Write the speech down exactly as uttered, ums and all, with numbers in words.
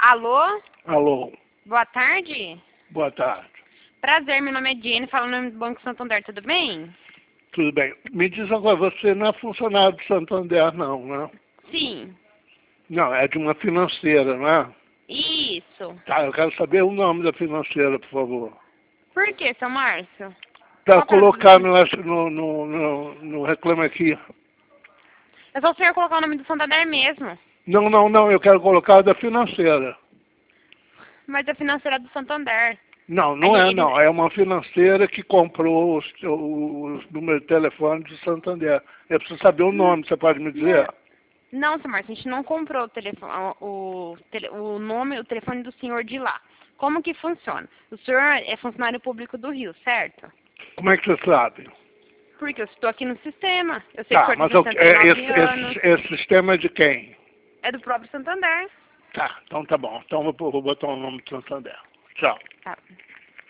Alô? Alô, Boa tarde. boa tarde. Prazer, meu nome é Jenny, falo no nome do Banco Santander, tudo bem? Tudo bem. Me diz agora, você não é funcionário do Santander, não, né? Sim. Não, é de uma financeira, não é? Isso. Tá, eu quero saber o nome da financeira, por favor. Por que, seu Márcio? Para Qual que é a colocar dúvida? no, no, no, no, no Reclame Aqui. É só o senhor colocar o nome do Santander mesmo. Não, não, não, eu quero colocar da financeira. Mas é financeira do Santander. Não, A não gente- é eles- não. É uma financeira que comprou os, os números de telefone do Santander. Eu preciso saber o nome, você pode me dizer? Não, seu Márcio, a gente não comprou o telefone, o, tele- o nome, o telefone do senhor de lá. Como que funciona? O senhor é funcionário público do Rio, certo? Como é que você sabe? Porque eu estou aqui no sistema. Eu sei que o Tá, senhor mas tem o- sessenta e é, nove esse, anos. esse, esse sistema é de quem? É do próprio Santander. Tá, então tá bom. Então eu vou vou botar o nome do Santander. Tchau. Tá.